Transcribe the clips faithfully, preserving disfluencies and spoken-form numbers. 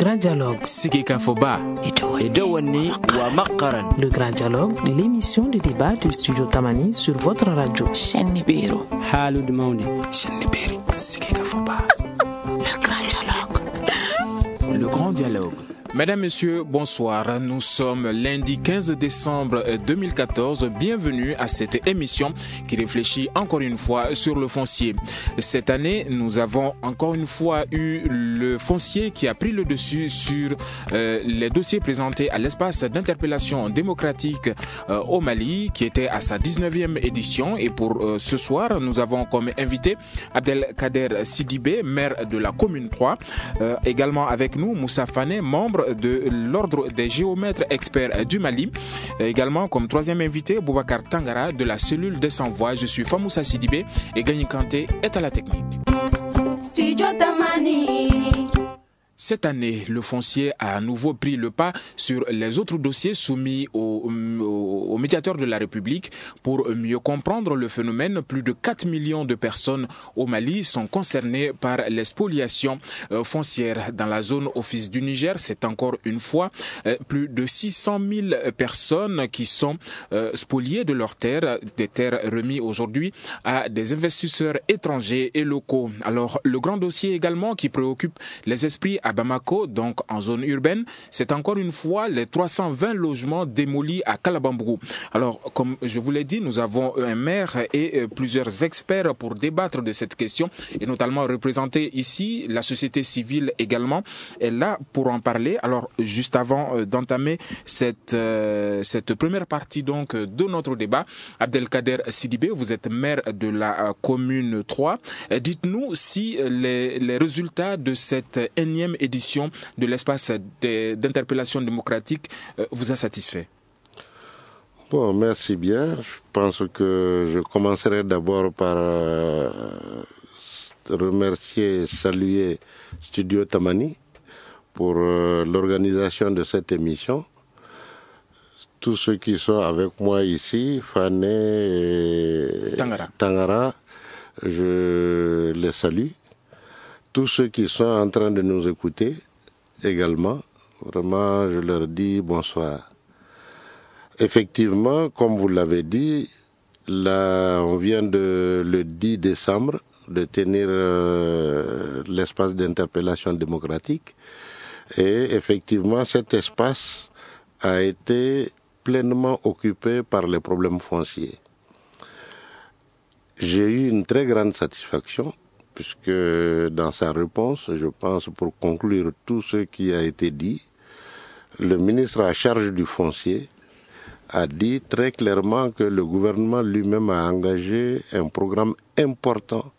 Grand Dialogue. Sikika Foba. Edawani wa Makaran. Le Grand Dialogue, l'émission de débat du studio Tamani sur votre radio. Chenibiro. Halud Mauni. Chenibiri. Sikika Foba. Le Grand Dialogue. Le Grand Dialogue. Mesdames, Messieurs, bonsoir. Nous sommes lundi quinze décembre deux mille quatorze. Bienvenue à cette émission qui réfléchit encore une fois sur le foncier. Cette année, nous avons encore une fois eu le foncier qui a pris le dessus sur euh, les dossiers présentés à l'espace d'interpellation démocratique euh, au Mali, qui était à sa dix-neuvième édition. Et pour euh, ce soir, nous avons comme invité Abdelkader Sidibé, maire de la commune trois. Euh, également avec nous, Moussa Fane, membre de l'ordre des géomètres experts du Mali. Également comme troisième invité, Boubacar Tangara de la cellule des sans-voix. Je suis Famoussa Sidibé et Gagny Kanté est à la technique. Cette année, le foncier a à nouveau pris le pas sur les autres dossiers soumis au, au, au médiateur de la République. Pour mieux comprendre le phénomène, plus de quatre millions de personnes au Mali sont concernées par les spoliations euh, foncières. Dans la zone office du Niger, c'est encore une fois euh, plus de six cent mille personnes qui sont euh, spoliées de leurs terres, des terres remises aujourd'hui à des investisseurs étrangers et locaux. Alors, le grand dossier également qui préoccupe les esprits à Bamako, donc en zone urbaine, c'est encore une fois les trois cent vingt logements démolis à Kalabambougou. Alors, comme je vous l'ai dit, nous avons un maire et plusieurs experts pour débattre de cette question, et notamment représenter ici la société civile également est là pour en parler. Alors, juste avant d'entamer cette, euh, cette première partie donc de notre débat, Abdelkader Sidibé, vous êtes maire de la commune trois. Dites-nous si les, les résultats de cette énième édition de l'espace d'interpellation démocratique vous a satisfait. Bon, merci bien. Je pense que je commencerai d'abord par euh, remercier et saluer Studio Tamani pour euh, l'organisation de cette émission. Tous ceux qui sont avec moi ici, Fane et Tangara, Tangara, je les salue. Tous ceux qui sont en train de nous écouter également, vraiment, je leur dis bonsoir. Effectivement, comme vous l'avez dit, là, on vient de, le dix décembre de tenir euh, l'espace d'interpellation démocratique. Et effectivement, cet espace a été pleinement occupé par les problèmes fonciers. J'ai eu une très grande satisfaction, puisque dans sa réponse, je pense, pour conclure tout ce qui a été dit, le ministre à charge du foncier a dit très clairement que le gouvernement lui-même a engagé un programme important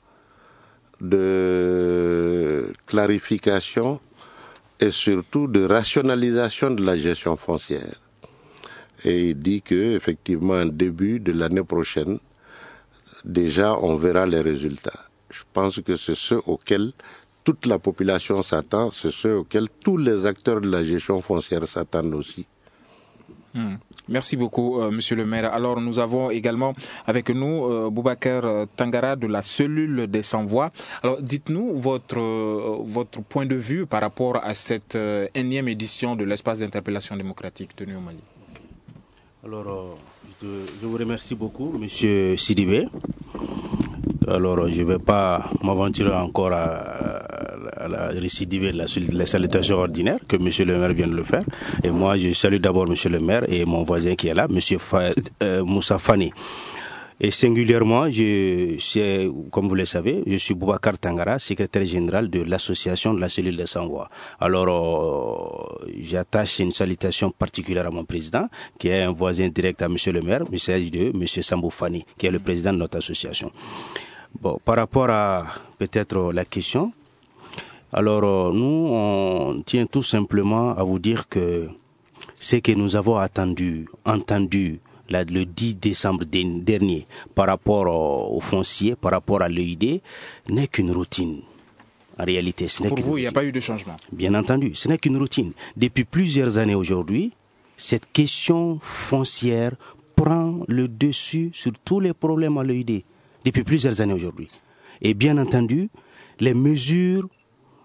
de clarification et surtout de rationalisation de la gestion foncière. Et il dit que, effectivement, en début de l'année prochaine, déjà, on verra les résultats. Je pense que c'est ce auquel toute la population s'attend, c'est ce auquel tous les acteurs de la gestion foncière s'attendent aussi. Mmh. Merci beaucoup, euh, Monsieur le maire. Alors, nous avons également avec nous euh, Boubacar Tangara de la cellule des sans-voix. Alors, dites-nous votre euh, votre point de vue par rapport à cette euh, énième édition de l'espace d'interpellation démocratique tenu au Mali. Alors, euh, je, je vous remercie beaucoup, Monsieur Sidibé. Alors, je ne vais pas m'aventurer encore à, à la récidiver la, la salutation ordinaire que Monsieur le maire vient de le faire. Et moi, je salue d'abord Monsieur le maire et mon voisin qui est là, Monsieur Fa, euh, Moussa Fani. Et singulièrement, je suis, comme vous le savez, je suis Boubacar Tangara, secrétaire général de l'association de la cellule des sans-voix. Alors, euh, j'attache une salutation particulière à mon président, qui est un voisin direct à Monsieur le maire, il s'agit de Monsieur Sambou Fani, qui est le président de notre association. Bon, par rapport à peut-être la question, alors nous, on tient tout simplement à vous dire que ce que nous avons attendu, entendu là, le dix décembre dernier par rapport au, au foncier, par rapport à l'E I D, n'est qu'une routine. En réalité, ce n'est Pour qu'une vous, routine. Il n'y a pas eu de changement. Bien entendu, ce n'est qu'une routine. Depuis plusieurs années aujourd'hui, cette question foncière prend le dessus sur tous les problèmes à l'E I D. Depuis plusieurs années aujourd'hui. Et bien entendu, les mesures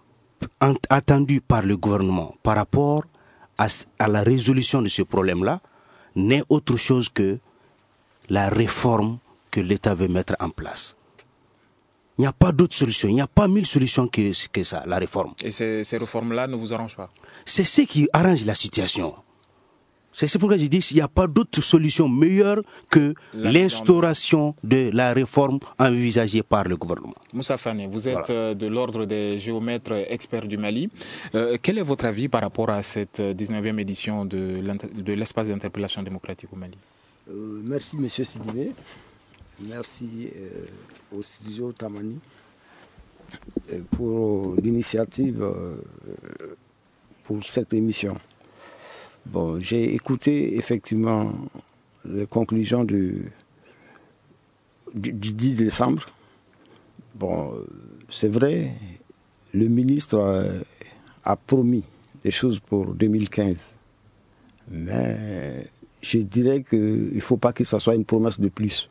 attendu par le gouvernement par rapport à, à la résolution de ce problème-là n'est autre chose que la réforme que l'État veut mettre en place. Il n'y a pas d'autre solution, il n'y a pas mille solutions que, que ça, la réforme. Et ces, ces réformes-là ne vous arrangent pas? C'est ce qui arrange la situation. C'est pourquoi je dis qu'il n'y a pas d'autre solution meilleure que la l'instauration de la réforme envisagée par le gouvernement. Moussa Fane, vous êtes voilà. de l'ordre des géomètres experts du Mali. Euh, quel est votre avis par rapport à cette dix-neuvième édition de, de l'espace d'interpellation démocratique au Mali? euh, Merci M. Sidibé. Merci euh, au studio Tamani euh, pour l'initiative euh, pour cette émission. Bon, j'ai écouté effectivement les conclusions du, du, du dix décembre. Bon, c'est vrai, le ministre a, a promis des choses pour deux mille quinze. Mais je dirais qu'il ne faut pas que ça soit une promesse de plus.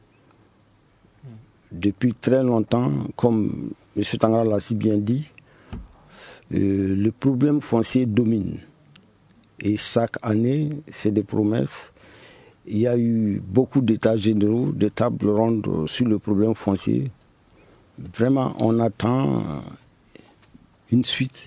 Depuis très longtemps, comme M. Tangara l'a si bien dit, euh, le problème foncier domine. Et chaque année, c'est des promesses. Il y a eu beaucoup d'états généraux, de tables rondes sur le problème foncier. Vraiment, on attend une suite.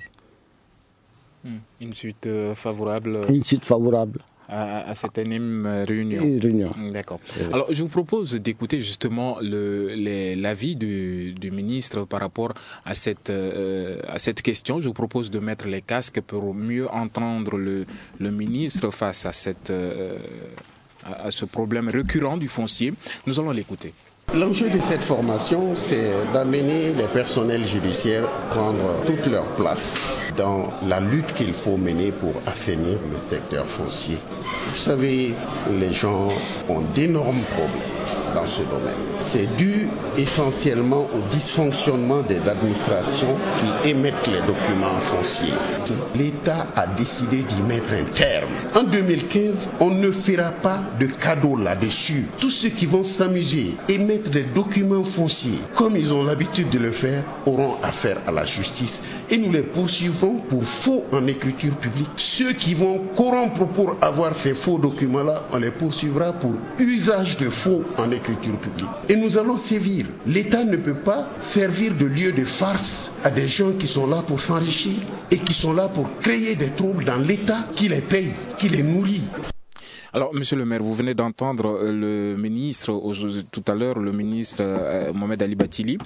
Une suite euh, favorable. Une suite favorable. À, à cette énième réunion. réunion. D'accord. Alors, je vous propose d'écouter justement le, les, l'avis du, du ministre par rapport à cette, euh, à cette question. Je vous propose de mettre les casques pour mieux entendre le, le ministre face à, cette, euh, à, à ce problème récurrent du foncier. Nous allons l'écouter. L'enjeu de cette formation, c'est d'amener les personnels judiciaires à prendre toute leur place dans la lutte qu'il faut mener pour assainir le secteur foncier. Vous savez, les gens ont d'énormes problèmes dans ce domaine. C'est dû essentiellement au dysfonctionnement des administrations qui émettent les documents fonciers. L'État a décidé d'y mettre un terme. En deux mille quinze, on ne fera pas de cadeaux là-dessus. Tous ceux qui vont s'amuser, émettre des documents fonciers, comme ils ont l'habitude de le faire, auront affaire à la justice. Et nous les poursuivrons pour faux en écriture publique. Ceux qui vont corrompre pour avoir ces faux documents-là, on les poursuivra pour usage de faux en écriture publique. Et nous allons sévir. L'État ne peut pas servir de lieu de farce à des gens qui sont là pour s'enrichir et qui sont là pour créer des troubles dans l'État qui les paye, qui les nourrit. Alors, Monsieur le maire, vous venez d'entendre le ministre, tout à l'heure, le ministre euh, Mohamed Ali Batili,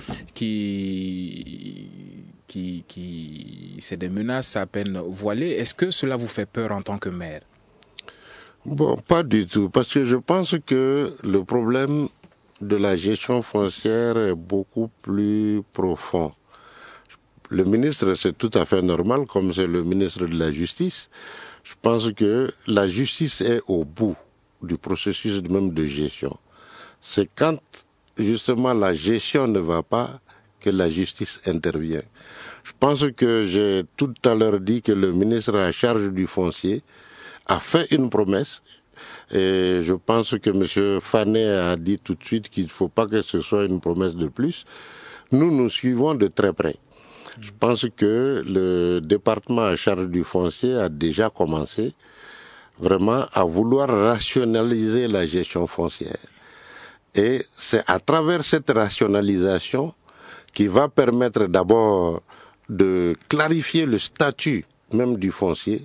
qui, qui, qui, c'est des menaces à peine voilées. Est-ce que cela vous fait peur en tant que maire? Bon, pas du tout, parce que je pense que le problème de la gestion foncière est beaucoup plus profond. Le ministre, c'est tout à fait normal, comme c'est le ministre de la Justice. Je pense que la justice est au bout du processus même de gestion. C'est quand justement la gestion ne va pas que la justice intervient. Je pense que j'ai tout à l'heure dit que le ministre à charge du foncier a fait une promesse. Et je pense que M. Fané a dit tout de suite qu'il ne faut pas que ce soit une promesse de plus. Nous, nous suivons de très près. Je pense que le département en charge du foncier a déjà commencé vraiment à vouloir rationaliser la gestion foncière. Et c'est à travers cette rationalisation qui va permettre d'abord de clarifier le statut même du foncier,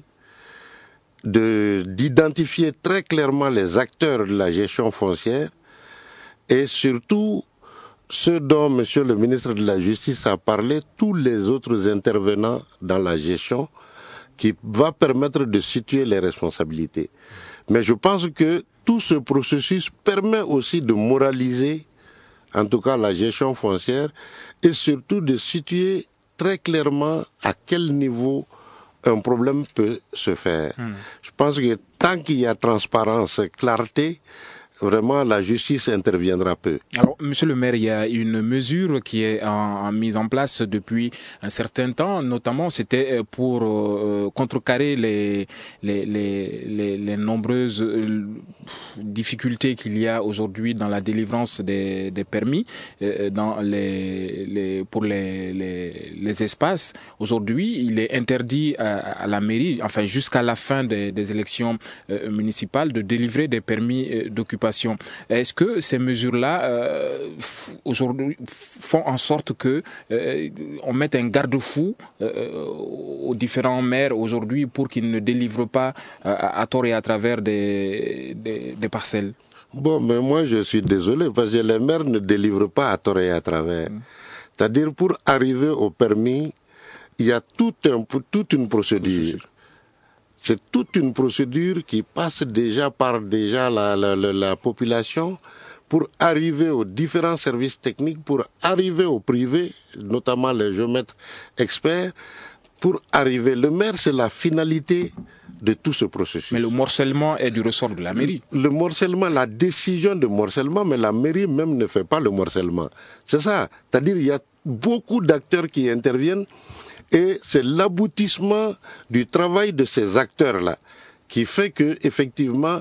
de, d'identifier très clairement les acteurs de la gestion foncière et surtout ce dont Monsieur le ministre de la Justice a parlé, tous les autres intervenants dans la gestion, qui va permettre de situer les responsabilités. Mais je pense que tout ce processus permet aussi de moraliser, en tout cas la gestion foncière, et surtout de situer très clairement à quel niveau un problème peut se faire. Mmh. Je pense que tant qu'il y a transparence, clarté, vraiment la justice interviendra peu. Alors, monsieur le maire, il y a une mesure qui est en, en mise en place depuis un certain temps, notamment c'était pour euh, contrecarrer les, les, les, les, les nombreuses euh, difficultés qu'il y a aujourd'hui dans la délivrance des, des permis euh, dans les, les, pour les, les, les espaces. Aujourd'hui, il est interdit à, à la mairie, enfin jusqu'à la fin des, des élections euh, municipales, de délivrer des permis euh, d'occupation. Est-ce que ces mesures-là euh, f- aujourd'hui font en sorte que euh, on mette un garde-fou euh, aux différents maires aujourd'hui pour qu'ils ne délivrent pas euh, à tort et à travers des, des, des parcelles? Bon, mais moi je suis désolé parce que les maires ne délivrent pas à tort et à travers. Mmh. C'est-à-dire pour arriver au permis, il y a tout un, toute une procédure. C'est toute une procédure qui passe déjà par déjà la, la, la, la population pour arriver aux différents services techniques, pour arriver au privé, notamment les géomètres experts, pour arriver. Le maire, c'est la finalité de tout ce processus. Mais le morcellement est du ressort de la mairie. Le, le morcellement, la décision de morcellement, mais la mairie même ne fait pas le morcellement. C'est ça. C'est-à-dire il y a beaucoup d'acteurs qui interviennent. Et c'est l'aboutissement du travail de ces acteurs-là qui fait que, effectivement,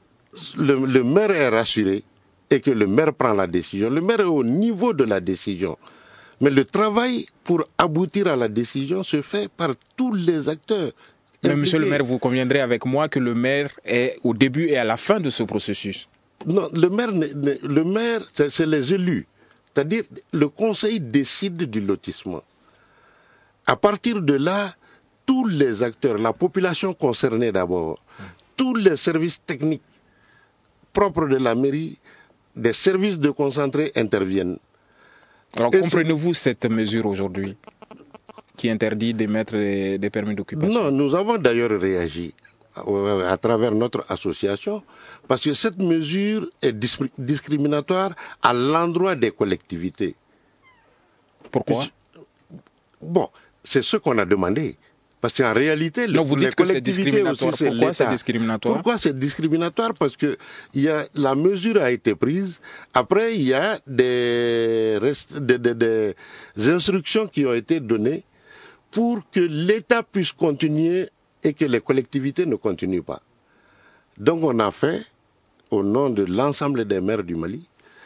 le, le maire est rassuré et que le maire prend la décision. Le maire est au niveau de la décision. Mais le travail pour aboutir à la décision se fait par tous les acteurs. Mais monsieur le maire, vous conviendrez avec moi que le maire est au début et à la fin de ce processus. Non, le maire, le maire c'est, c'est les élus. C'est-à-dire, le conseil décide du lotissement. À partir de là, tous les acteurs, la population concernée d'abord, tous les services techniques propres de la mairie, des services de concentrés interviennent. Alors, et comprenez-vous c'est... cette mesure aujourd'hui qui interdit d'émettre des, des permis d'occupation? Non, nous avons d'ailleurs réagi à, à travers notre association parce que cette mesure est discriminatoire à l'endroit des collectivités. Pourquoi? Bon, c'est ce qu'on a demandé. Parce qu'en réalité, non, vous les dites que collectivités c'est aussi, c'est Pourquoi l'État. c'est discriminatoire? Pourquoi c'est discriminatoire? Parce que il y a, la mesure a été prise. Après, il y a des, des, des, des instructions qui ont été données pour que l'État puisse continuer et que les collectivités ne continuent pas. Donc on a fait, au nom de l'ensemble des maires du Mali,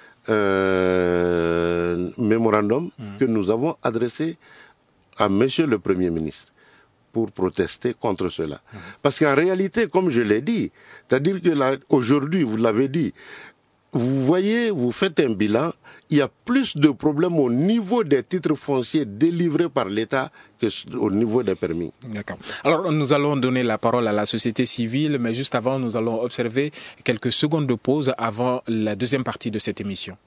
un mémorandum mmh. que nous avons adressé à Monsieur le Premier ministre pour protester contre cela. Mmh. Parce qu'en réalité, comme je l'ai dit, c'est-à-dire que là, aujourd'hui, vous l'avez dit, vous voyez, vous faites un bilan, il y a plus de problèmes au niveau des titres fonciers délivrés par l'État qu'au niveau des permis. D'accord. Alors, nous allons donner la parole à la société civile, mais juste avant, nous allons observer quelques secondes de pause avant la deuxième partie de cette émission.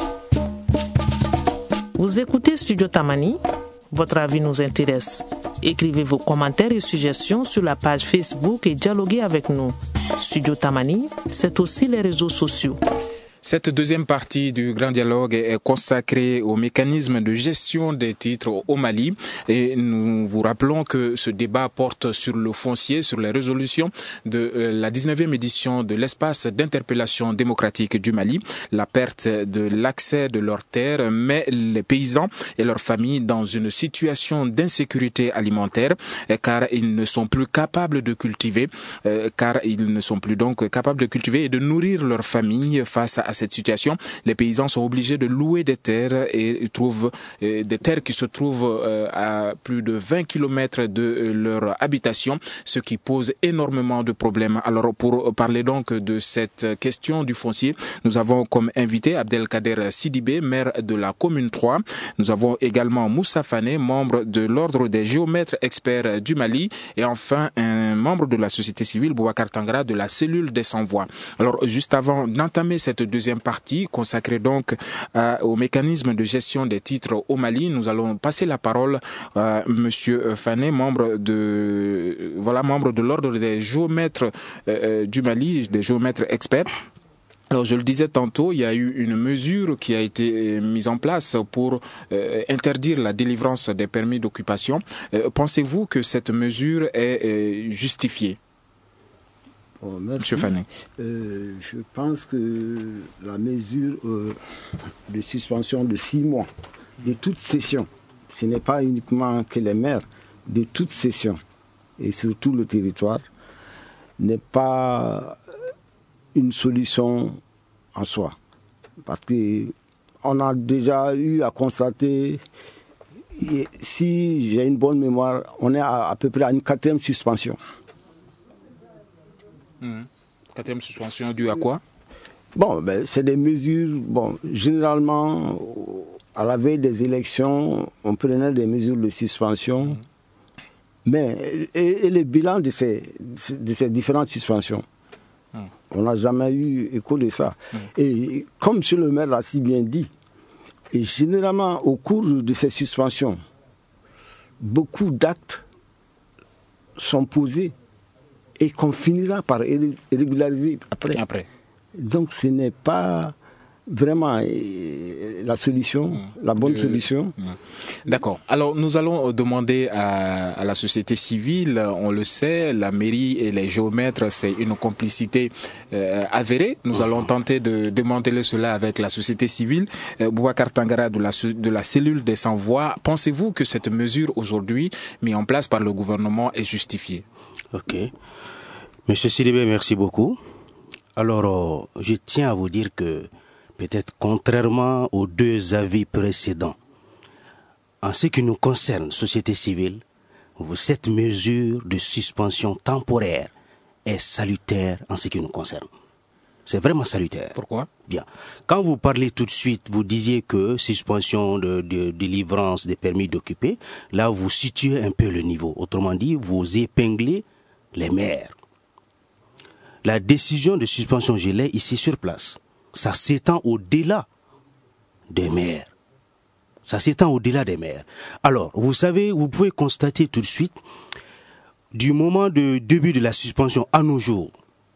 Vous écoutez Studio Tamani? Votre avis nous intéresse. Écrivez vos commentaires et suggestions sur la page Facebook et dialoguez avec nous. Studio Tamani, c'est aussi les réseaux sociaux. Cette deuxième partie du Grand Dialogue est consacrée au mécanisme de gestion des titres au Mali et nous vous rappelons que ce débat porte sur le foncier, sur les résolutions de la dix-neuvième édition de l'espace d'interpellation démocratique du Mali, la perte de l'accès de leurs terres met les paysans et leurs familles dans une situation d'insécurité alimentaire car ils ne sont plus capables de cultiver, car ils ne sont plus donc capables de cultiver et de nourrir leurs familles face à À cette situation. Les paysans sont obligés de louer des terres et ils trouvent euh, des terres qui se trouvent euh, à plus de vingt kilomètres de euh, leur habitation, ce qui pose énormément de problèmes. Alors pour parler donc de cette question du foncier, nous avons comme invité Abdelkader Sidibé, maire de la commune trois. Nous avons également Moussa Fane, membre de l'ordre des géomètres experts du Mali et enfin un membre de la société civile, Boubacar Tangara, de la cellule des sans-voix. Alors juste avant d'entamer cette deuxième partie consacrée donc euh, au mécanisme de gestion des titres au Mali. Nous allons passer la parole à Monsieur Fane, membre de voilà membre de l'ordre des géomètres euh, du Mali, des géomètres experts. Alors je le disais tantôt, il y a eu une mesure qui a été mise en place pour euh, interdire la délivrance des permis d'occupation. Euh, pensez-vous que cette mesure est euh, justifiée? Bon, merci. Monsieur Fanning. Euh, je pense que la mesure euh, de suspension de six mois de toute session, ce n'est pas uniquement que les maires, de toute session, et sur tout le territoire, n'est pas une solution en soi. Parce qu'on a déjà eu à constater, et si j'ai une bonne mémoire, on est à, à peu près à une quatrième suspension. Mmh. Quatrième suspension due à quoi? Bon, ben, c'est des mesures, bon, généralement, à la veille des élections, on prenait des mesures de suspension. Mmh. Mais, et, et le bilan de ces, de ces différentes suspensions, mmh. on n'a jamais eu écho de ça. Mmh. Et comme M. le maire l'a si bien dit, et généralement, au cours de ces suspensions, beaucoup d'actes sont posés et qu'on finira par régulariser après. après. Donc ce n'est pas vraiment la solution, mmh. la bonne euh, solution. Mmh. D'accord. Alors nous allons demander à, à la société civile, on le sait, la mairie et les géomètres, c'est une complicité euh, avérée. Nous mmh. allons tenter de démanteler cela avec la société civile. Euh, Boubacar Tangara de la, de la cellule des sans-voix, pensez-vous que cette mesure aujourd'hui mise en place par le gouvernement est justifiée? Ok. Monsieur Sidibé, merci beaucoup. Alors, euh, je tiens à vous dire que peut-être contrairement aux deux avis précédents, en ce qui nous concerne, société civile, cette mesure de suspension temporaire est salutaire en ce qui nous concerne. C'est vraiment salutaire. Pourquoi? Bien. Quand vous parlez tout de suite, vous disiez que suspension de, de, de délivrance des permis d'occuper, là vous situez un peu le niveau. Autrement dit, vous épinglez les maires. La décision de suspension, je l'ai ici sur place. Ça s'étend au-delà des maires. Ça s'étend au-delà des maires. Alors, vous savez, vous pouvez constater tout de suite, du moment de début de la suspension à nos jours,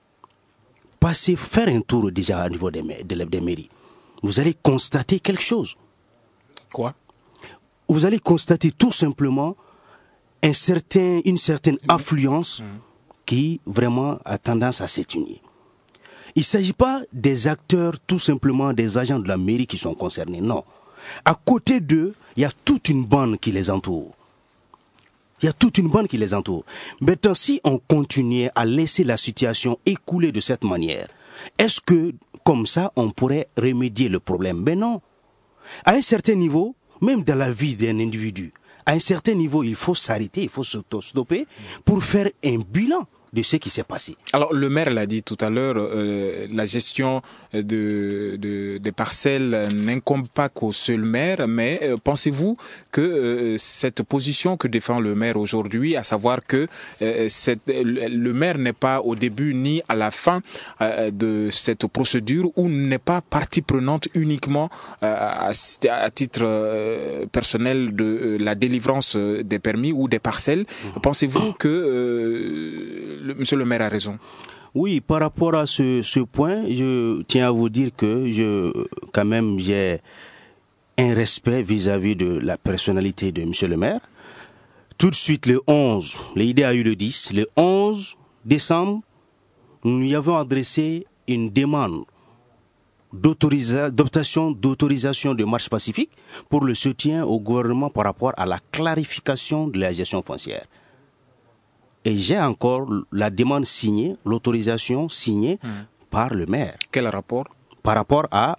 passez faire un tour déjà au niveau des, ma- des mairies. Vous allez constater quelque chose. Quoi? Vous allez constater tout simplement un certain, une certaine mmh. affluence mmh. qui vraiment a tendance à s'éteigner. Il ne s'agit pas des acteurs, tout simplement des agents de la mairie qui sont concernés, non. À côté d'eux, il y a toute une bande qui les entoure. Il y a toute une bande qui les entoure. Maintenant, si on continuait à laisser la situation écouler de cette manière, est-ce que, comme ça, on pourrait remédier le problème? Mais non. À un certain niveau, même dans la vie d'un individu, à un certain niveau, il faut s'arrêter, il faut se stopper pour faire un bilan de ce qui s'est passé. Alors, le maire l'a dit tout à l'heure, euh, la gestion de, de, des parcelles n'incombe pas qu'au seul maire, mais euh, pensez-vous que euh, cette position que défend le maire aujourd'hui, à savoir que euh, cette, le maire n'est pas au début ni à la fin euh, de cette procédure ou n'est pas partie prenante uniquement euh, à, à titre euh, personnel de euh, la délivrance des permis ou des parcelles, mmh. pensez-vous que euh, Le, monsieur le maire a raison? Oui, par rapport à ce, ce point, je tiens à vous dire que je, quand même, j'ai un respect vis-à-vis de la personnalité de monsieur le maire. Tout de suite, le onze, l'idée a eu le dix, le onze décembre, nous lui avons adressé une demande d'autorisa- d'optation d'autorisation de marche pacifique pour le soutien au gouvernement par rapport à la clarification de la gestion foncière. Et j'ai encore la demande signée, l'autorisation signée mmh. par le maire. Quel rapport? Par rapport à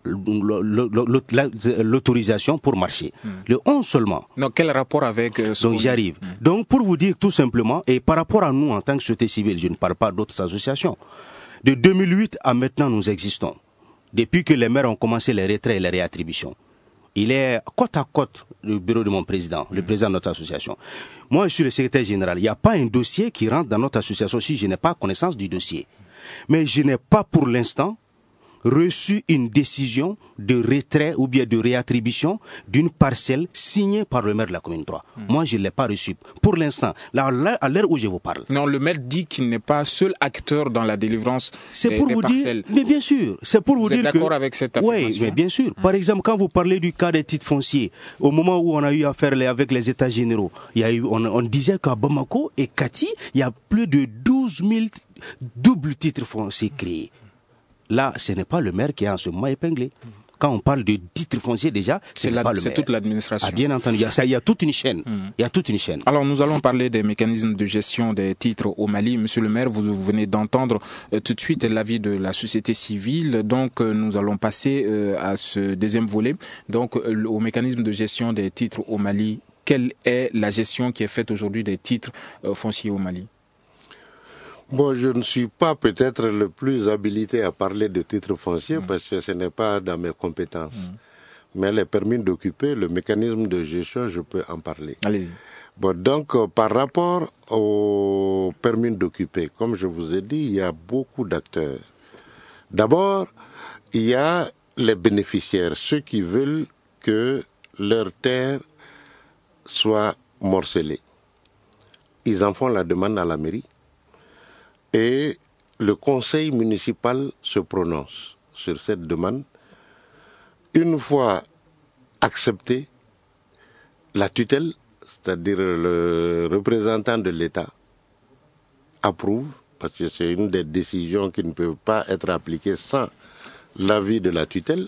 l'autorisation pour marcher. Mmh. Le onze seulement. Donc quel rapport avec... Euh, Donc j'y arrive. Mmh. Donc pour vous dire tout simplement, et par rapport à nous en tant que société civile, je ne parle pas d'autres associations, de deux mille huit à maintenant nous existons. Depuis que les maires ont commencé les retraits et les réattributions. Il est côte à côte le bureau de mon président, le président de notre association. Moi, je suis le secrétaire général. Il n'y a pas un dossier qui rentre dans notre association si je n'ai pas connaissance du dossier. Mais je n'ai pas pour l'instant reçu une décision de retrait ou bien de réattribution d'une parcelle signée par le maire de la commune trois. Mmh. Moi, je ne l'ai pas reçu. Pour l'instant, là, à l'heure où je vous parle. Non, le maire dit qu'il n'est pas seul acteur dans la délivrance c'est des, pour des vous parcelles. Dire, mais bien sûr, c'est pour vous, vous dire que... Vous êtes d'accord avec cette affirmation? Oui, mais bien sûr. Mmh. Par exemple, quand vous parlez du cas des titres fonciers, au moment où on a eu affaire avec les États généraux, il y a eu, on, on disait qu'à Bamako et Kati, il y a plus de douze douze mille doubles titres fonciers créés. Là, ce n'est pas le maire qui est en ce moment épinglé. Quand on parle de titres fonciers déjà, c'est pas le maire. C'est toute l'administration. Ah, bien entendu, il y a, ça, il y a toute une chaîne. Mmh. Il y a toute une chaîne. Alors nous allons parler des mécanismes de gestion des titres au Mali. Monsieur le maire, vous venez d'entendre euh, tout de suite l'avis de la société civile. Donc euh, nous allons passer euh, à ce deuxième volet. Donc euh, au mécanisme de gestion des titres au Mali. Quelle est la gestion qui est faite aujourd'hui des titres euh, fonciers au Mali? Bon, je ne suis pas peut-être le plus habilité à parler de titres fonciers mmh. parce que ce n'est pas dans mes compétences. Mmh. Mais les permis d'occuper, le mécanisme de gestion, je peux en parler. Allez-y. Bon, donc, euh, par rapport au permis d'occuper, comme je vous ai dit, il y a beaucoup d'acteurs. D'abord, il y a les bénéficiaires, ceux qui veulent que leur terre soit morcelée. Ils en font la demande à la mairie. Et le conseil municipal se prononce sur cette demande. Une fois acceptée, la tutelle, c'est-à-dire le représentant de l'État, approuve, parce que c'est une des décisions qui ne peuvent pas être appliquées sans l'avis de la tutelle.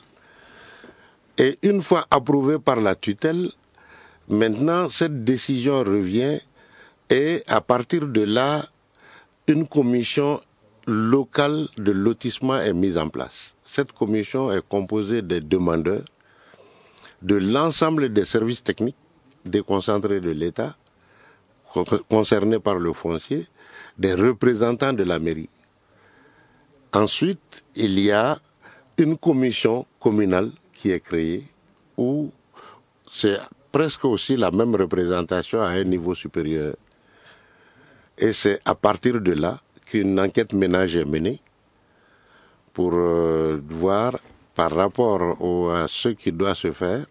Et une fois approuvée par la tutelle, maintenant cette décision revient et à partir de là, une commission locale de lotissement est mise en place. Cette commission est composée des demandeurs, de l'ensemble des services techniques déconcentrés de l'État, concernés par le foncier, des représentants de la mairie. Ensuite, il y a une commission communale qui est créée, où c'est presque aussi la même représentation à un niveau supérieur. Et c'est à partir de là qu'une enquête ménage est menée pour euh, voir par rapport au, à ce qui doit se faire,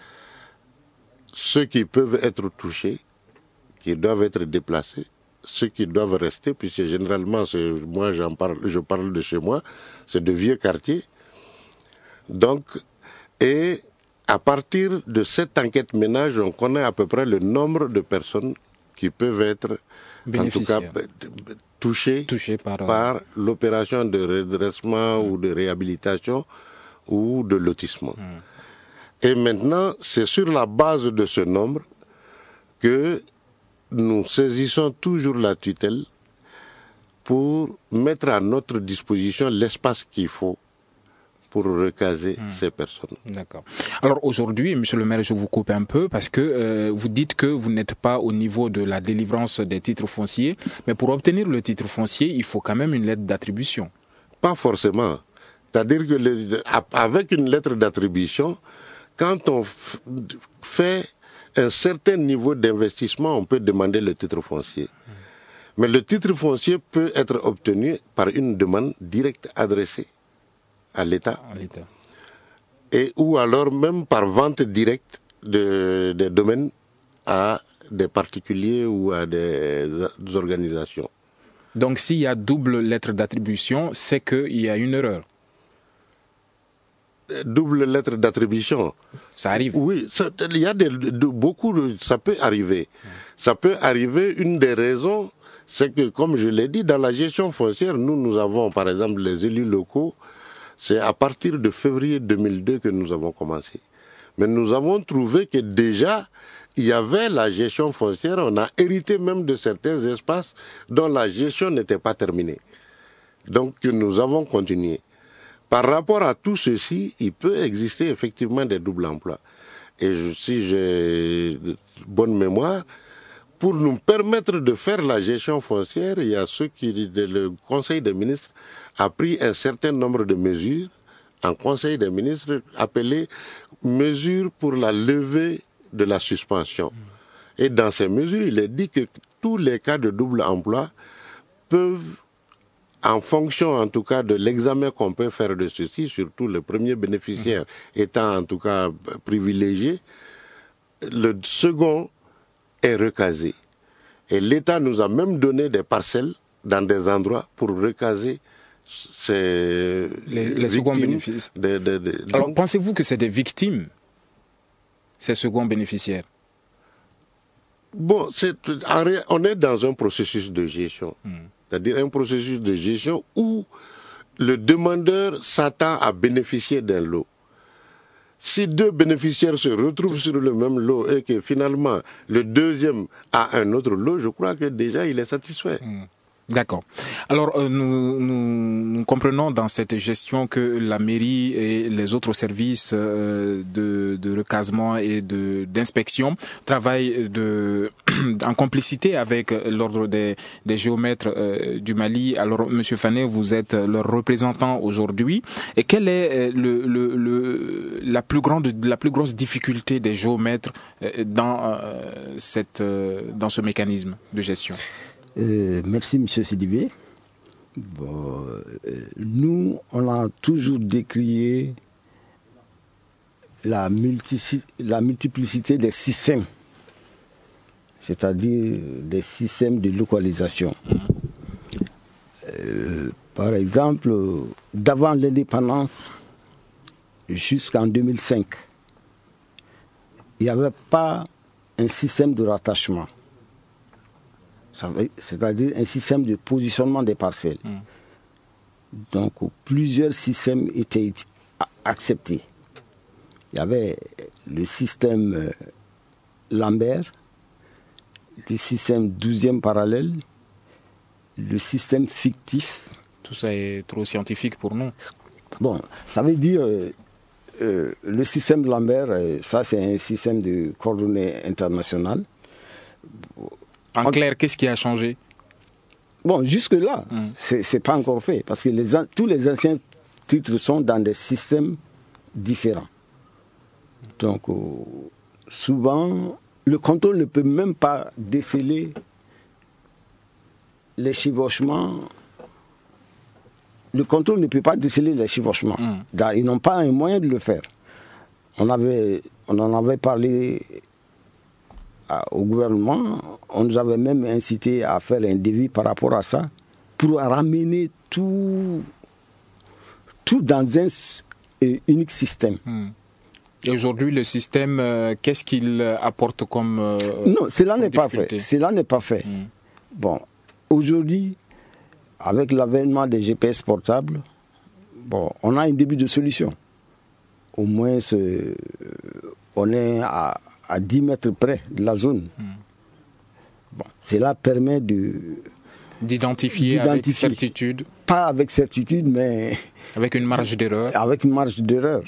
ceux qui peuvent être touchés, qui doivent être déplacés, ceux qui doivent rester, puisque généralement, c'est, moi j'en parle, je parle de chez moi, c'est de vieux quartiers. Donc, et à partir de cette enquête ménage, on connaît à peu près le nombre de personnes qui peuvent être en tout cas touchés Touché par, par l'opération de redressement mmh. ou de réhabilitation ou de lotissement. Mmh. Et maintenant, c'est sur la base de ce nombre que nous saisissons toujours la tutelle pour mettre à notre disposition l'espace qu'il faut pour recaser mmh. ces personnes. D'accord. Alors aujourd'hui, monsieur le maire, je vous coupe un peu parce que euh, vous dites que vous n'êtes pas au niveau de la délivrance des titres fonciers, mais pour obtenir le titre foncier, il faut quand même une lettre d'attribution. Pas forcément. C'est-à-dire que les, avec une lettre d'attribution, quand on f- fait un certain niveau d'investissement, on peut demander le titre foncier. Mmh. Mais le titre foncier peut être obtenu par une demande directe adressée à l'État, à l'État, et ou alors même par vente directe de, des domaines à des particuliers ou à des, des organisations. Donc s'il y a double lettre d'attribution, c'est qu'il y a une erreur. Double lettre d'attribution. Ça arrive. Oui, ça, il y a des, de, beaucoup, de, ça peut arriver. Mmh. Ça peut arriver, une des raisons, c'est que comme je l'ai dit, dans la gestion foncière, nous, nous avons par exemple les élus locaux. C'est à partir de février deux mille deux que nous avons commencé. Mais nous avons trouvé que déjà, il y avait la gestion foncière. On a hérité même de certains espaces dont la gestion n'était pas terminée. Donc, nous avons continué. Par rapport à tout ceci, il peut exister effectivement des doubles emplois. Et je, si j'ai bonne mémoire, pour nous permettre de faire la gestion foncière, il y a ceux qui, le Conseil des ministres a pris un certain nombre de mesures, en Conseil des ministres appelées mesures pour la levée de la suspension. Et dans ces mesures, il est dit que tous les cas de double emploi peuvent, en fonction en tout cas de l'examen qu'on peut faire de ceci, surtout le premier bénéficiaire étant en tout cas privilégié, le second est recasé. Et l'État nous a même donné des parcelles dans des endroits pour recaser ces les, les seconds bénéficiaires. De, de, de, Alors, donc, pensez-vous que c'est des victimes, ces seconds bénéficiaires? Bon, c'est, on est dans un processus de gestion. Hmm. C'est-à-dire un processus de gestion où le demandeur s'attend à bénéficier d'un lot. Si deux bénéficiaires se retrouvent sur le même lot et que finalement le deuxième a un autre lot, je crois que déjà il est satisfait. Mmh. D'accord. Alors, euh, nous, nous, nous comprenons dans cette gestion que la mairie et les autres services euh, de, de recasement et de, d'inspection travaillent de, en complicité avec l'ordre des, des géomètres euh, du Mali. Alors, Monsieur Fané, vous êtes leur représentant aujourd'hui. Et quelle est le, le, le, la plus grande, la plus grosse difficulté des géomètres dans euh, cette, dans ce mécanisme de gestion? Euh, merci, M. Sidibé. Bon, euh, nous, on a toujours décrié la, multi, la multiplicité des systèmes, c'est-à-dire des systèmes de localisation. Euh, par exemple, d'avant l'indépendance jusqu'en deux mille cinq, il n'y avait pas un système de rattachement. C'est-à-dire un système de positionnement des parcelles. Mmh. Donc, plusieurs systèmes étaient acceptés. Il y avait le système Lambert, le système douzième parallèle, le système fictif. Tout ça est trop scientifique pour nous. Bon, ça veut dire, euh, euh, le système Lambert, euh, ça c'est un système de coordonnées internationales. En clair, qu'est-ce qui a changé? Bon, jusque-là, mm. c'est, c'est pas encore fait, parce que les, tous les anciens titres sont dans des systèmes différents. Donc, euh, souvent, le contrôle ne peut même pas déceler les chevauchements. Le contrôle ne peut pas déceler les chevauchements. Mm. Ils n'ont pas un moyen de le faire. On, avait, on en avait parlé au gouvernement, on nous avait même incité à faire un devis par rapport à ça, pour ramener tout, tout dans un unique système. Hmm. Et aujourd'hui, le système, euh, qu'est-ce qu'il apporte comme euh, Non, cela n'est pas fait. Cela n'est pas fait. Hmm. Bon, aujourd'hui, avec l'avènement des G P S portables, bon, on a un début de solution. Au moins, euh, on est à à dix mètres près de la zone. Hmm. Bon, cela permet de... D'identifier, d'identifier avec certitude. Pas avec certitude, mais... Avec une marge d'erreur. Avec une marge d'erreur.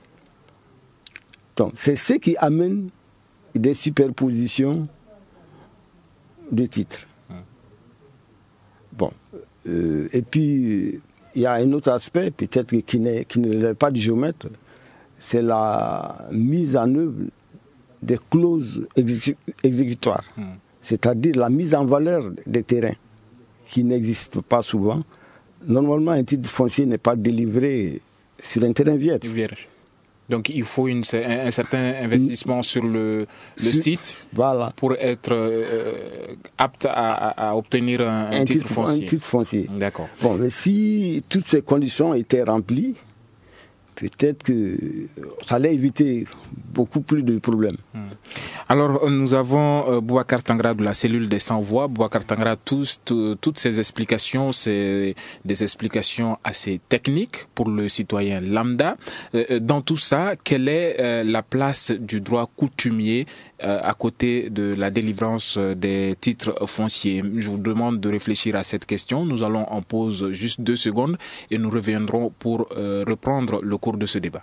Donc, c'est ce qui amène des superpositions de titres. Hmm. Bon. Euh, et puis, il y a un autre aspect, peut-être qui, n'est, qui ne relève pas du géomètre, c'est la mise en œuvre des clauses exécu- exécutoires, mmh. c'est-à-dire la mise en valeur des terrains, qui n'existe pas souvent. Normalement, un titre foncier n'est pas délivré sur un terrain vierge. vierge. Donc il faut une, un, un certain investissement mmh. sur le, le sur, site voilà. pour être euh, apte à, à, à obtenir un, un, un, titre, titre foncier. un titre foncier. D'accord. Bon, mais si toutes ces conditions étaient remplies, peut-être que ça allait éviter beaucoup plus de problèmes. Alors, nous avons euh, Boubacar Tangra de la cellule des sans-voix. Boubacar Tangra, tous, tout, toutes ces explications, c'est des explications assez techniques pour le citoyen lambda. Euh, dans tout ça, quelle est euh, la place du droit coutumier euh, à côté de la délivrance des titres fonciers? Je vous demande de réfléchir à cette question. Nous allons en pause juste deux secondes et nous reviendrons pour euh, reprendre le cours de ce débat.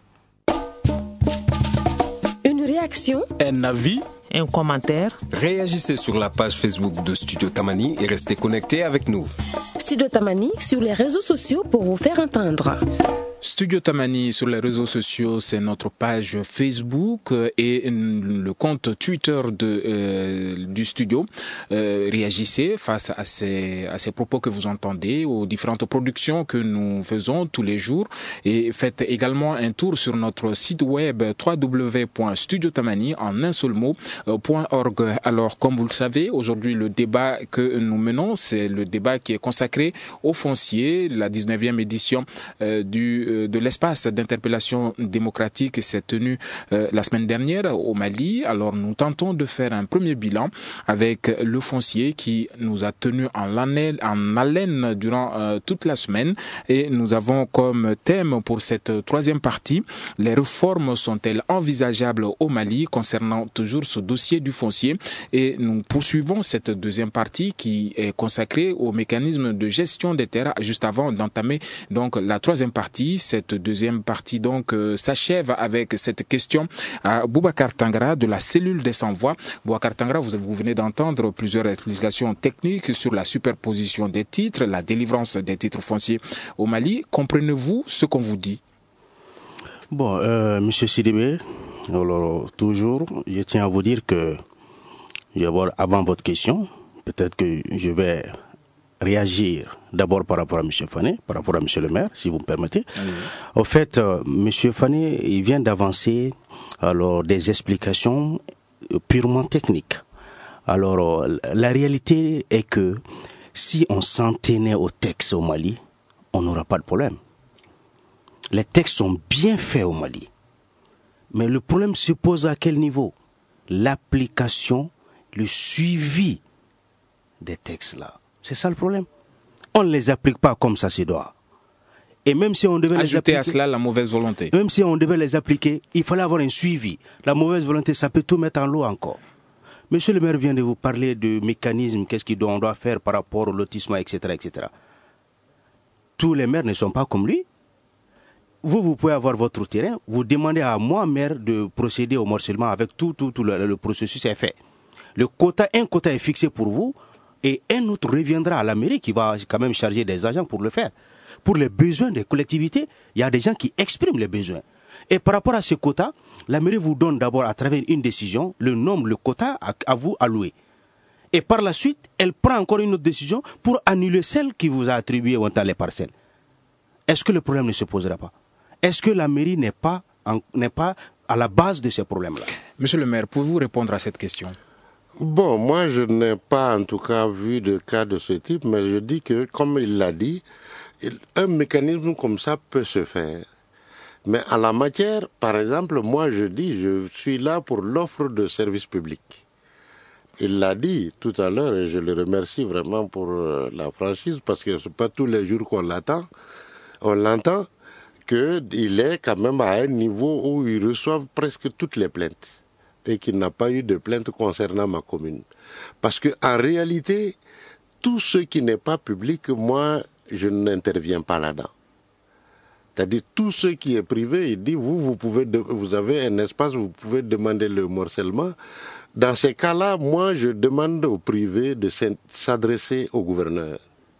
Une réaction, un avis, un commentaire. Réagissez sur la page Facebook de Studio Tamani et restez connectés avec nous. Studio Tamani sur les réseaux sociaux pour vous faire entendre. Studio Tamani sur les réseaux sociaux, c'est notre page Facebook et le compte Twitter de, euh, du studio. Euh, réagissez face à ces, à ces propos que vous entendez, aux différentes productions que nous faisons tous les jours, et faites également un tour sur notre site web w w w point studio tamani en un seul mot point org. Alors, comme vous le savez, aujourd'hui le débat que nous menons, c'est le débat qui est consacré au foncier, la dix-neuvième édition euh, du de, de l'espace d'interpellation démocratique s'est tenu euh, la semaine dernière au Mali. Alors nous tentons de faire un premier bilan avec le foncier qui nous a tenu en haleine, en haleine durant euh, toute la semaine. Et nous avons comme thème pour cette troisième partie, les réformes sont-elles envisageables au Mali concernant toujours ce dossier du foncier. Et nous poursuivons cette deuxième partie qui est consacrée au mécanisme de gestion des terres juste avant d'entamer donc la troisième partie. Cette deuxième partie donc euh, s'achève avec cette question à Boubacar Tangara de la cellule des sans-voix. Boubacar Tangara, vous, vous venez d'entendre plusieurs explications techniques sur la superposition des titres, la délivrance des titres fonciers au Mali. Comprenez-vous ce qu'on vous dit? Bon, euh, Monsieur Sidibé, alors toujours, je tiens à vous dire que d'abord, avant votre question, peut-être que je vais réagir d'abord par rapport à M. Fané, par rapport à M. le maire, si vous me permettez. Oui. Au fait, euh, M. Fané, il vient d'avancer alors des explications purement techniques. Alors, euh, la réalité est que si on s'en tenait aux textes au Mali, on n'aura pas de problème. Les textes sont bien faits au Mali. Mais le problème se pose à quel niveau? L'application, le suivi des textes-là. C'est ça le problème. On ne les applique pas comme ça se doit. Et même si on devait Ajouter les appliquer... à cela la mauvaise volonté. Même si on devait les appliquer, il fallait avoir un suivi. La mauvaise volonté, ça peut tout mettre en l'eau encore. Monsieur le maire vient de vous parler de mécanismes, qu'est-ce qu'on doit, doit faire par rapport au lotissement, et cetera, et cetera. Tous les maires ne sont pas comme lui. Vous, vous pouvez avoir votre terrain, vous demandez à moi, maire, de procéder au morcellement avec tout, tout, tout le, le processus est fait. Le quota, un quota est fixé pour vous et un autre reviendra à la mairie qui va quand même charger des agents pour le faire. Pour les besoins des collectivités, il y a des gens qui expriment les besoins. Et par rapport à ce quota, la mairie vous donne d'abord à travers une décision le nombre, le quota à, à vous allouer. Et par la suite, elle prend encore une autre décision pour annuler celle qui vous a attribué au temps les parcelles. Est-ce que le problème ne se posera pas? Est-ce que la mairie n'est pas, en, n'est pas à la base de ces problèmes-là? Monsieur le maire, pouvez-vous répondre à cette question? Bon, moi je n'ai pas en tout cas vu de cas de ce type, mais je dis que, comme il l'a dit, un mécanisme comme ça peut se faire. Mais en la matière, par exemple, moi je dis, je suis là pour l'offre de services publics. Il l'a dit tout à l'heure et je le remercie vraiment pour la franchise parce que ce n'est pas tous les jours qu'on l'attend, on l'entend, qu'il est quand même à un niveau où ils reçoivent presque toutes les plaintes et qu'il n'a pas eu de plainte concernant ma commune. Parce qu'en réalité, tout ce qui n'est pas public, moi, je n'interviens pas là-dedans. C'est-à-dire tout ce qui est privé, il dit, vous, vous, pouvez de, vous avez un espace, vous pouvez demander le morcellement. Dans ces cas-là, moi, je demande au privé de s'adresser au gouverneur.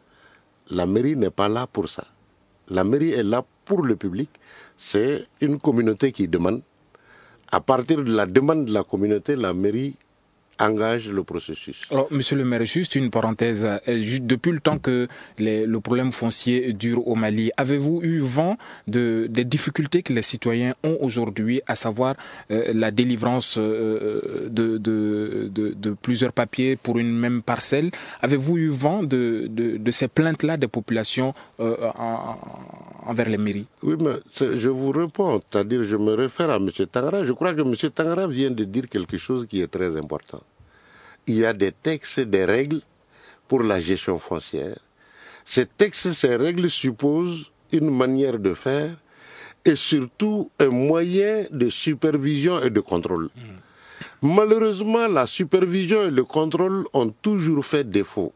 La mairie n'est pas là pour ça. La mairie est là pour le public. C'est une communauté qui demande. À partir de la demande de la communauté, la mairie engage le processus. Alors, monsieur le maire, juste une parenthèse. Depuis le temps que les, le problème foncier dure au Mali, avez-vous eu vent de, des difficultés que les citoyens ont aujourd'hui, à savoir euh, la délivrance euh, de, de, de, de plusieurs papiers pour une même parcelle? Avez-vous eu vent de, de, de ces plaintes-là des populations euh, en, envers les mairies? Oui, mais je vous réponds, c'est-à-dire je me réfère à M. Tangara. Je crois que M. Tangara vient de dire quelque chose qui est très important. Il y a des textes, des règles pour la gestion foncière. Ces textes, ces règles supposent une manière de faire et surtout un moyen de supervision et de contrôle. Mmh. Malheureusement, la supervision et le contrôle ont toujours fait défaut.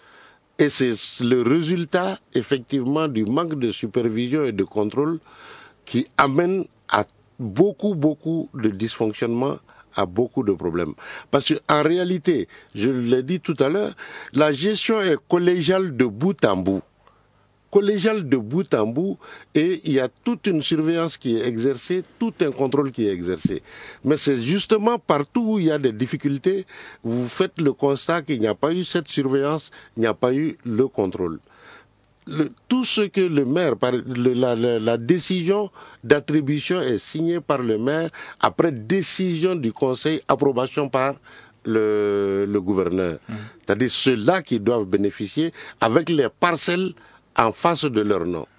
Et c'est le résultat, effectivement, du manque de supervision et de contrôle qui amène à beaucoup, beaucoup de dysfonctionnements, à beaucoup de problèmes. Parce qu'en réalité, je l'ai dit tout à l'heure, la gestion est collégiale de bout en bout. Collégiale de bout en bout, et il y a toute une surveillance qui est exercée, tout un contrôle qui est exercé. Mais c'est justement partout où il y a des difficultés, vous faites le constat qu'il n'y a pas eu cette surveillance, il n'y a pas eu le contrôle. Le, tout ce que le maire, par, le, la, la, la décision d'attribution est signée par le maire après décision du conseil, approbation par le, le gouverneur. Mmh. C'est-à-dire ceux-là qui doivent bénéficier avec les parcelles en face de leur nom. Mmh.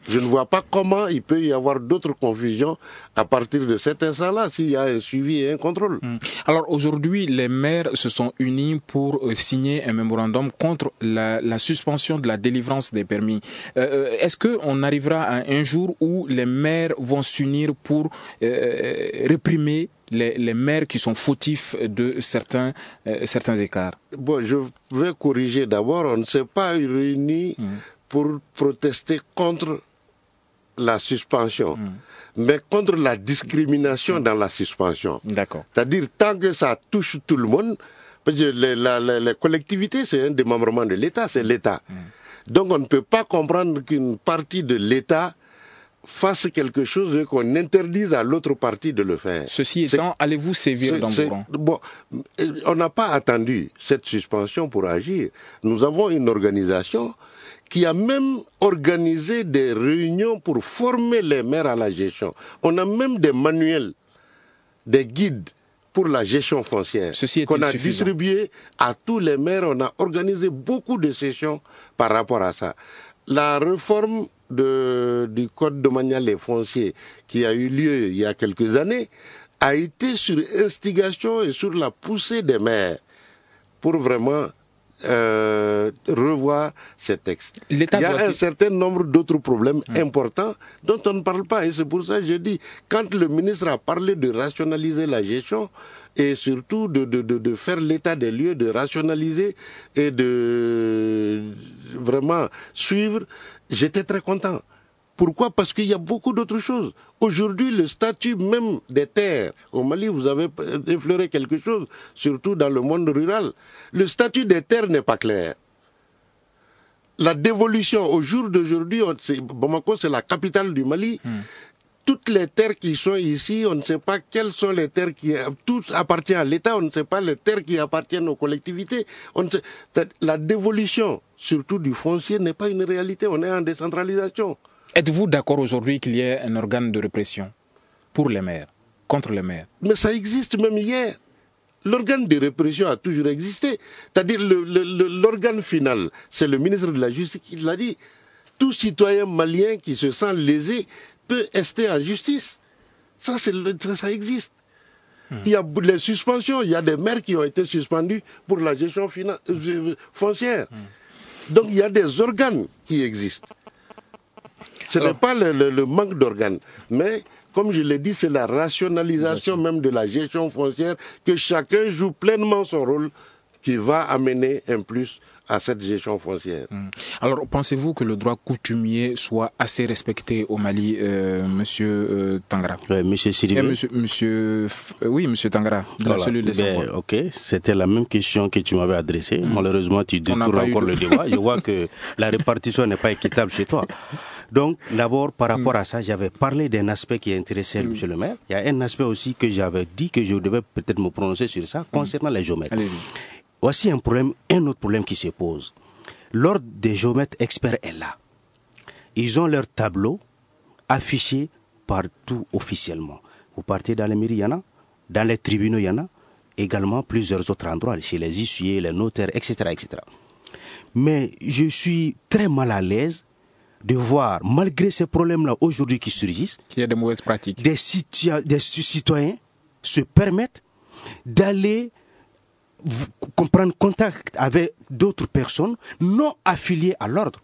Je ne vois pas comment il peut y avoir d'autres confusions à partir de cet instant-là, s'il y a un suivi et un contrôle. Mmh. Alors aujourd'hui, les maires se sont unis pour euh, signer un mémorandum contre la, la suspension de la délivrance des permis. Euh, est-ce qu'on arrivera à un jour où les maires vont s'unir pour euh, réprimer les, les maires qui sont fautifs de certains, euh, certains écarts? Bon, je vais corriger d'abord, on ne s'est pas réunis mmh. pour protester contre la suspension, mmh. mais contre la discrimination mmh. dans la suspension. D'accord. C'est-à-dire, tant que ça touche tout le monde, parce que les, la, la, les collectivités, c'est un démembrement de l'État, c'est l'État. Mmh. Donc on ne peut pas comprendre qu'une partie de l'État fasse quelque chose et qu'on interdise à l'autre partie de le faire. Ceci étant, c'est, allez-vous sévir dans vos rangs? Bon, on n'a pas attendu cette suspension pour agir. Nous avons une organisation qui a même organisé des réunions pour former les maires à la gestion. On a même des manuels, des guides pour la gestion foncière qu'on a distribués à tous les maires. On a organisé beaucoup de sessions par rapport à ça. La réforme de, du code domanial et foncier qui a eu lieu il y a quelques années a été sur instigation et sur la poussée des maires pour vraiment Euh, revoir ces textes. L'État il y a doit... un certain nombre d'autres problèmes mmh. importants dont on ne parle pas. Et c'est pour ça que je dis, quand le ministre a parlé de rationaliser la gestion et surtout de, de, de, de faire l'état des lieux, de rationaliser et de vraiment suivre, j'étais très content. Pourquoi? Parce qu'il y a beaucoup d'autres choses. Aujourd'hui, le statut même des terres, au Mali, vous avez effleuré quelque chose, surtout dans le monde rural. Le statut des terres n'est pas clair. La dévolution, au jour d'aujourd'hui, Bamako, c'est la capitale du Mali. Hmm. Toutes les terres qui sont ici, on ne sait pas quelles sont les terres qui... Tout appartient à l'État, on ne sait pas les terres qui appartiennent aux collectivités. On ne sait, la dévolution, surtout du foncier, n'est pas une réalité. On est en décentralisation. Êtes-vous d'accord aujourd'hui qu'il y ait un organe de répression pour les maires, contre les maires? Mais ça existe même hier. L'organe de répression a toujours existé. C'est-à-dire le, le, le, l'organe final, c'est le ministre de la Justice qui l'a dit. Tout citoyen malien qui se sent lésé peut rester en justice. Ça, c'est, ça, ça existe. Hmm. Il y a les suspensions, il y a des maires qui ont été suspendus pour la gestion finan- euh, foncière. Hmm. Donc il y a des organes qui existent. Ce Alors, n'est pas le, le, le manque d'organes, mais comme je l'ai dit, c'est la rationalisation même de la gestion foncière, que chacun joue pleinement son rôle, qui va amener un plus à cette gestion foncière. Alors, pensez-vous que le droit coutumier soit assez respecté au Mali, euh, Monsieur euh, Tangara? Oui, Monsieur Sidibé. Eh, monsieur, monsieur, euh, oui, Monsieur Tangara, de voilà. la cellule des ben, Ok, c'était la même question que tu m'avais adressée. Mmh. Malheureusement, tu détournes encore le débat. Je vois que la répartition n'est pas équitable chez toi. Donc, d'abord, par rapport mmh. à ça, j'avais parlé d'un aspect qui intéressait mmh. Monsieur le maire. Il y a un aspect aussi que j'avais dit que je devais peut-être me prononcer sur ça, concernant mmh. les géomètres. Allez-y. Voici un problème, un autre problème qui se pose. L'ordre des géomètres experts est là. Ils ont leur tableau affiché partout officiellement. Vous partez dans les mairies, il y en a. Dans les tribunaux, il y en a. Également plusieurs autres endroits, chez les huissiers, les notaires, et cetera, et cetera. Mais je suis très mal à l'aise de voir, malgré ces problèmes-là aujourd'hui qui surgissent, qu'il y a de mauvaises pratiques. Des, situa- des citoyens se permettent d'aller prendre contact avec d'autres personnes non affiliées à l'ordre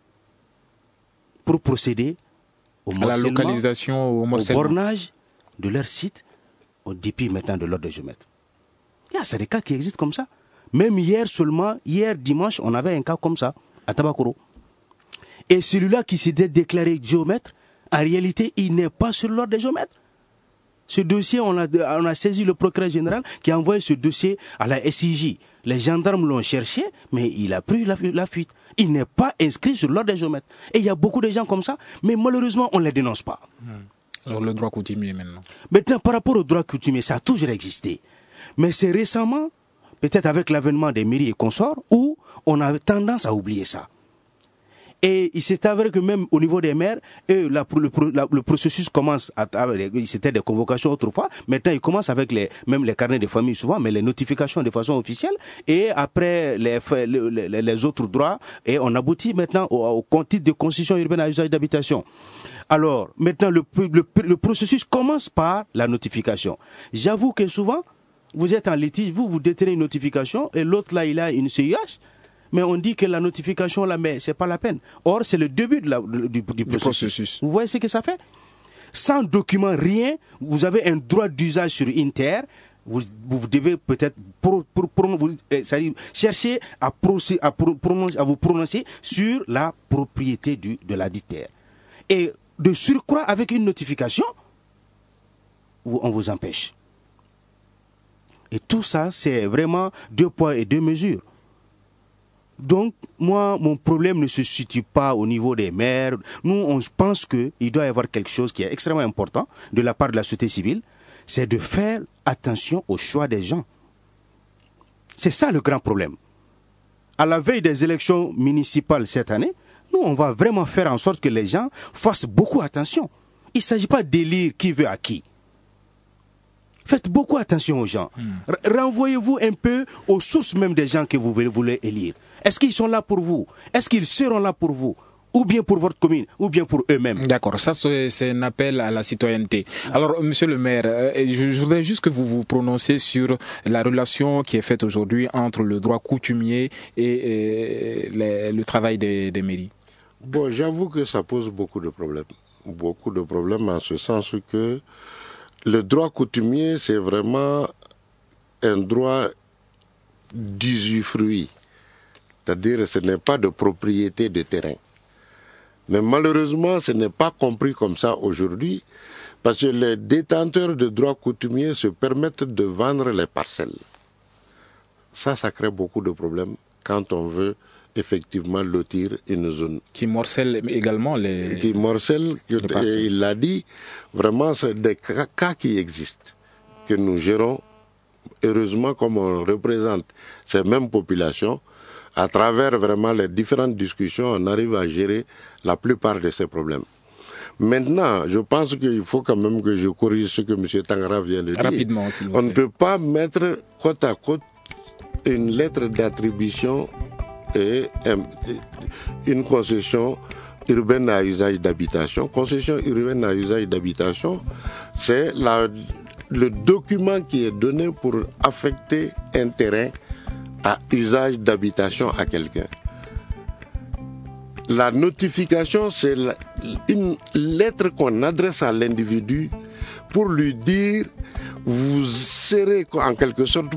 pour procéder au à la localisation, au, au bornage de leur site, au dépit maintenant de l'ordre des géomètres. Il y a des cas qui existent comme ça. Même hier seulement, hier dimanche, on avait un cas comme ça à Tabakoro. Et celui-là qui s'était déclaré géomètre, en réalité, il n'est pas sur l'ordre des géomètres. Ce dossier, on a, on a saisi le procureur général qui a envoyé ce dossier à la S I J. Les gendarmes l'ont cherché, mais il a pris la, la fuite. Il n'est pas inscrit sur l'ordre des géomètres. Et il y a beaucoup de gens comme ça, mais malheureusement, on ne les dénonce pas. Alors le droit coutumier maintenant. Maintenant, par rapport au droit coutumier, ça a toujours existé. Mais c'est récemment, peut-être avec l'avènement des mairies et consorts, où on a tendance à oublier ça. Et il s'est avéré que même au niveau des maires, eux, la, le, la, le processus commence, à, à, c'était des convocations autrefois, maintenant il commence avec les, même les carnets de famille souvent, mais les notifications de façon officielle, et après les, les, les, les autres droits, et on aboutit maintenant au, au titre de constitution urbaine à usage d'habitation. Alors, maintenant, le, le, le processus commence par la notification. J'avoue que souvent, vous êtes en litige, vous, vous détenez une notification, et l'autre là, il a une C I H, mais on dit que la notification, là, mais c'est pas la peine. Or, c'est le début de la, du, du processus. processus. Vous voyez ce que ça fait? Sans document, rien, vous avez un droit d'usage sur une terre, vous, vous devez peut-être pro, pro, pro, vous, eh, chercher à, pro, à, pro, prononcer, à vous prononcer sur la propriété du, de la dite terre. Et de surcroît, avec une notification, on vous empêche. Et tout ça, c'est vraiment deux poids et deux mesures. Donc, moi, mon problème ne se situe pas au niveau des maires. Nous, on pense qu'il doit y avoir quelque chose qui est extrêmement important de la part de la société civile, c'est de faire attention au choix des gens. C'est ça le grand problème. À la veille des élections municipales cette année, nous, on va vraiment faire en sorte que les gens fassent beaucoup attention. Il ne s'agit pas d'élire qui veut à qui. Faites beaucoup attention aux gens. Hmm. Renvoyez-vous un peu aux sources même des gens que vous voulez élire. Est-ce qu'ils sont là pour vous? Est-ce qu'ils seront là pour vous? Ou bien pour votre commune, ou bien pour eux-mêmes. D'accord, ça c'est un appel à la citoyenneté. Alors, monsieur le maire, je voudrais juste que vous vous prononciez sur la relation qui est faite aujourd'hui entre le droit coutumier et, et les, le travail des, des mairies. Bon, j'avoue que ça pose beaucoup de problèmes. Beaucoup de problèmes en ce sens que le droit coutumier, c'est vraiment un droit d'usufruit. C'est-à-dire, ce n'est pas de propriété de terrain. Mais malheureusement, ce n'est pas compris comme ça aujourd'hui, parce que les détenteurs de droits coutumiers se permettent de vendre les parcelles. Ça, ça crée beaucoup de problèmes quand on veut effectivement lotir une zone. Qui morcelle également les... Qui morcelle, et il l'a dit, vraiment, c'est des cas qui existent, que nous gérons, heureusement, comme on représente ces mêmes populations. À travers vraiment les différentes discussions, on arrive à gérer la plupart de ces problèmes. Maintenant, je pense qu'il faut quand même que je corrige ce que M. Tangara vient de dire. Rapidement, s'il vous plaît. On ne peut pas mettre côte à côte une lettre d'attribution et une concession urbaine à usage d'habitation. Concession urbaine à usage d'habitation, c'est le document qui est donné pour affecter un terrain à usage d'habitation à quelqu'un. La notification, c'est la, une lettre qu'on adresse à l'individu pour lui dire vous serez en quelque sorte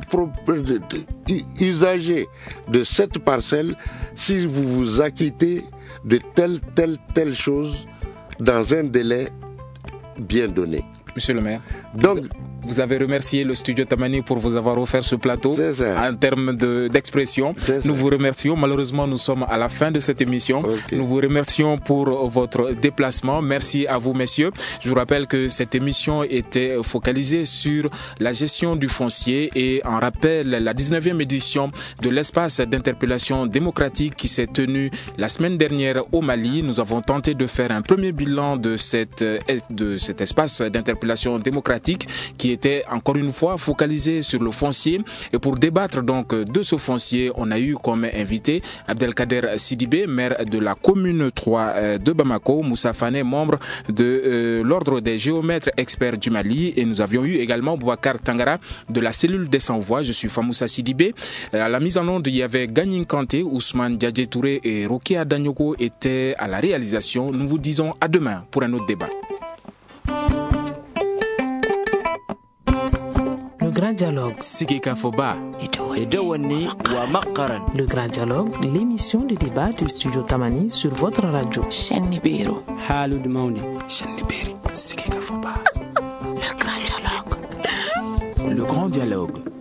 usager de cette parcelle si vous vous acquittez de telle, telle, telle chose dans un délai bien donné. Monsieur le maire, donc, vous avez remercié le studio Tamani pour vous avoir offert ce plateau en termes d'expression. De, nous vous remercions. Malheureusement, nous sommes à la fin de cette émission. Okay. Nous vous remercions pour votre déplacement. Merci à vous, messieurs. Je vous rappelle que cette émission était focalisée sur la gestion du foncier et en rappel la dix-neuvième édition de l'espace d'interpellation démocratique qui s'est tenue la semaine dernière au Mali. Nous avons tenté de faire un premier bilan de, cette, de cet espace d'interpellation démocratique qui était encore une fois focalisé sur le foncier. Et pour débattre donc de ce foncier, on a eu comme invité Abdelkader Sidibé, maire de la commune trois de Bamako, Moussa Fane, membre de euh, l'ordre des géomètres experts du Mali, et nous avions eu également Boubacar Tangara de la cellule des sans-voix. Je suis Famoussa Sidibé. À la mise en onde, il y avait Gagnin Kanté, Ousmane Diadje Touré et Rokia Adanyoko étaient à la réalisation. Nous vous disons à demain pour un autre débat. Le Grand Dialogue. Le Grand Dialogue, l'émission de débat du studio Tamani sur votre radio. Le Grand Dialogue. Le Grand Dialogue.